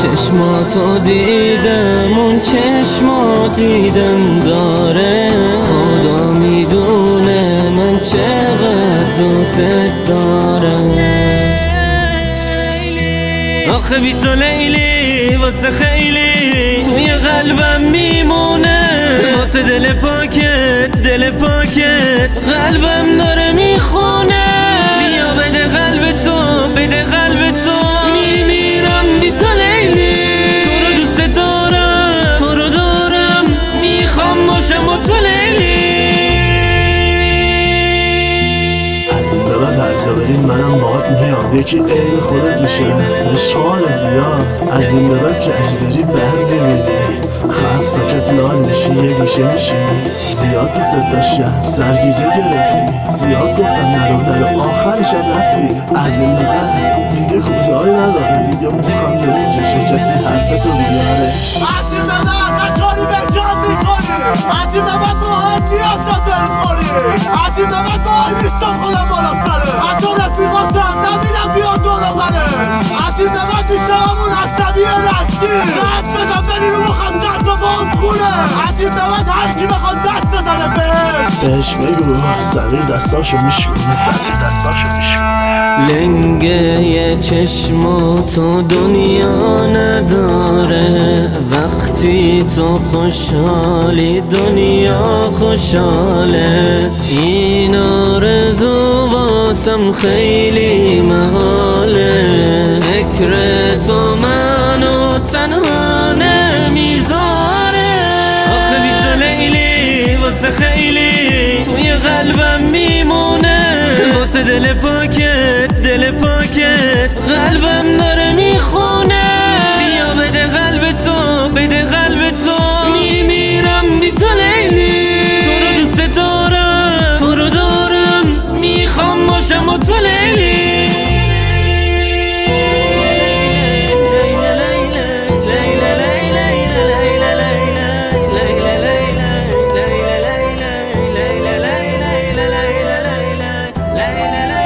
چشماتو دیدم، اون چشمات دیدن داره. خدا میدونه من چقدر دوست دارم. آخه بی تو لیلی واسه خیلی توی قلبم میمونه. واسه دل پاکت قلبم داره میخونه. بیا بده قلب تو، بده قلب تو، میمیرم بی تو لیلی. تو رو دوست دارم، تو رو دارم، میخوام باشم با تو لیلی. از این به بعد هر جا بریم منم باهات میام، یکی عین خودت میشه، اشغال زیاد. از این به بعد که اگه بری بر ببینی، خف ساکت لال میشی، یه گوشه میشینی. زیاد دوست داشتم سرگیجه گرفتی، زیاد گفتم نرو آخرشم رفتی. از این به بعد دیگه کجایی نداره، دیگه مخم نمیکشه کسی حرفتو بیاره. از این به بعد هر کاری به جان میکنی، از این به بعد باهات نیازم داری خوری. از این به بعد باهات نیستم خودم بالا سره، حتی رفیقاتم نبینم بیاد دورم بره. از این به بعد میشمون عصبی رنگی، دست بزن بری رو مخم زرد و بام خونه. از این به بعد هر کی بخواد دست بزنه بهش بگو سمیر دستاشو میشونه. لنگه چشماتو دنیا نداره، وقتی تو خوشحالی دنیا خوشحاله. این آرزو واسم خیلی محاله، فکر تو منو تنها نمیذاره. آخه بی تو لیلی واسه خیلی توی قلبم میمونه. واسه دل پاکت قلبم داره میخونه. بیا بده قلب تو، بده قلب تو، میمیرم بی تو لیلی. تو رو دوست دارم، تو رو دارم، میخوام باشم با تو لیلی. La la la